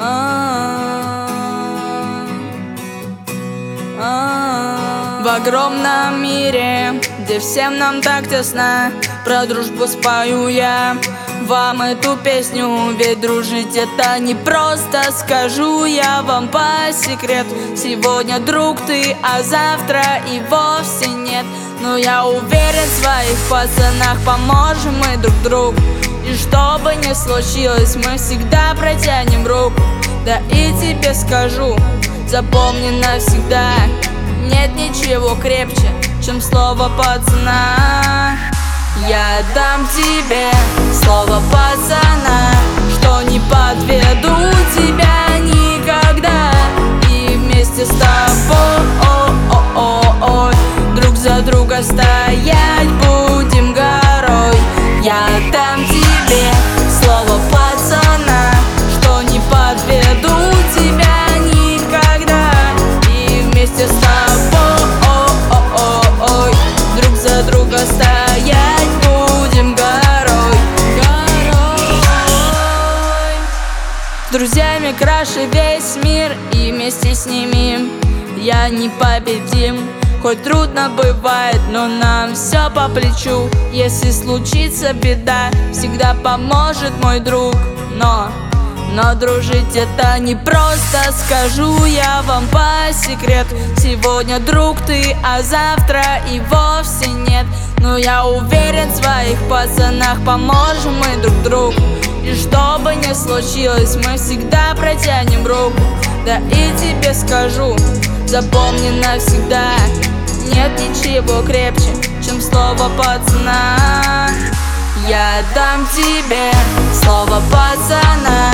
В огромном мире, где всем нам так тесно, про дружбу спою я вам эту песню. Ведь дружить это не просто, скажу я вам по секрету. Сегодня друг ты, а завтра и вовсе нет. Но я уверен в своих пацанах, поможем мы друг другу. И что бы ни случилось, мы всегда протянем руку. Да и тебе скажу, запомни навсегда, нет ничего крепче, чем слово пацана. Я дам тебе слово пацана, что не подведу тебя никогда. И вместе с тобой друг за друга стоять будем горой. Я дам тебе слово пацана, что не подведу тебя никогда. И вместе с тобой друг за друга стоять будем горой. С друзьями краше весь мир, и вместе с ними я непобедим. Хоть трудно бывает, но нам все по плечу. Если случится беда, всегда поможет мой друг. Но дружить это не просто, скажу я вам по секрету. Сегодня друг ты, а завтра и вовсе нет. Но я уверен в своих пацанах, поможем мы друг другу. И что бы ни случилось, мы всегда протянем руку. Да и тебе скажу, запомни навсегда, нет ничего крепче, чем слово пацана. Я дам тебе слово пацана,